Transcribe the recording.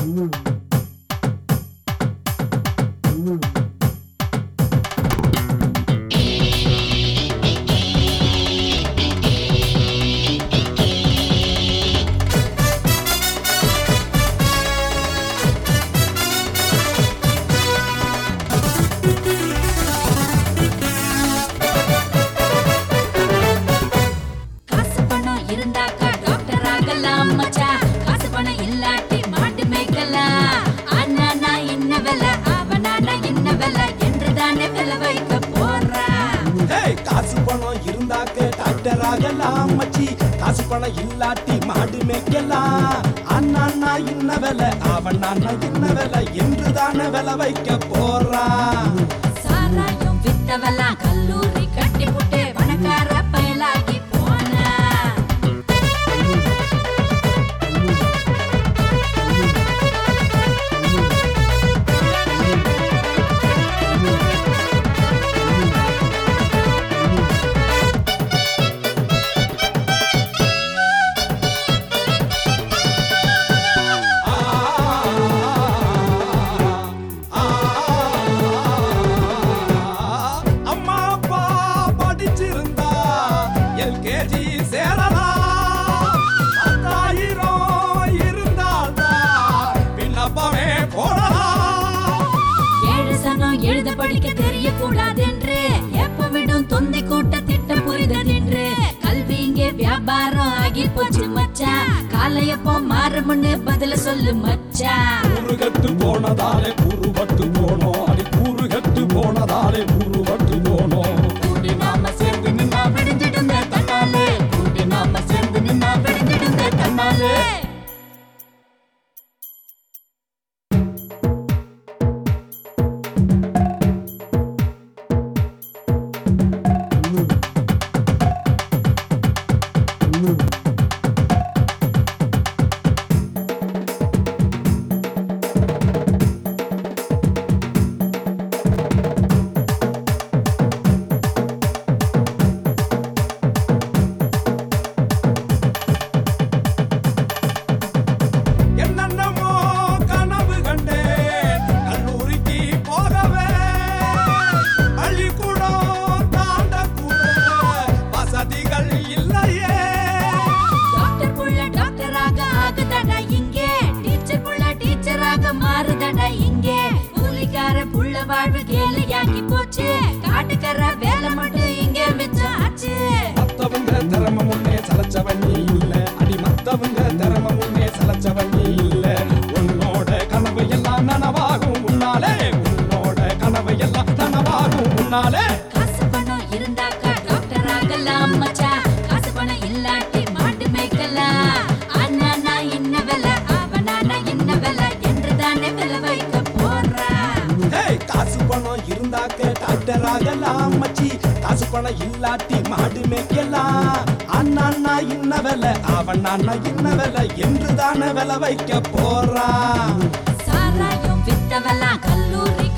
காசு பணம் இருந்தாக்க டாக்டர் ஆகலாம் மச்சி, காசு பணம் இல்லாட்டி மாடு மேய்க்கலாம். அண்ணா என்ன வேலை அவன் அண்ணா என்ன வேலை என்றுதானே வேலை வைக்க போறான். சாராயம் வித்தவெல்லாம் கல்லூரி கட்டி போட்டு பணக்கார பயலாகி போன. எழுத படிக்க தெரிய கூடாது என்று எப்ப விடும் தொந்தி கூட்ட திட்டம் புரிதல் என்று கல்வி இங்கே வியாபாரம் ஆகி போச்சு மச்சா. காலையப்போ மாறுமுன்னு பதில சொல்லு மச்சா. கூறுகட்டு போனதாலே கூறுபட்டு போனோம், அது கூறுகட்டு போனதாலே கூறுபட்டு போனோம். கூட்டி நாம சேர்ந்து நின்னா விடுஞ்சிடுங்க தன்னாலே, கூட்டி நாம சேர்ந்து நின்னா விடுஞ்சிடுங்க தன்னாலே. வாழ்வு கேலியாக்கி போச்சு, காட்டுக்கற வேலை மட்டும் இங்க மிச்சம் ஆச்சு. மத்தவங்க திறமை முன்னே சலச்சவன் நீ இல்ல, அடி மத்தவங்க திறமை முன்னே சலச்சவன் நீ இல்ல. உன்னோட கனவு எல்லாம் நனவாகும் முன்னாலே, உன்னோட கனவு எல்லாம் நனவாகும் முன்னாலே. காசு பணம் இருந்தாக்கா டாக்டர் ஆகலாம் மச்சா, காசு பணம் இல்லாட்டி மாட்டு மேய்க்கலாம். அண்ணா என்ன வேலை அவனா என்ன வேலை என்றுதானே வேலை வைக்க போறா. காசு பணம் இருந்தாக்க டாக்டர் ஆகலாம் மச்சி, காசு பணம் இல்லாட்டி மாடு மேய்க்கலாம். அண்ணா என்ன வேலை அவன் அண்ணா என்ன வேலை என்றுதானே வேலை வைக்க போறான். சாராயம் வித்தவெல்லாம் கல்லூரி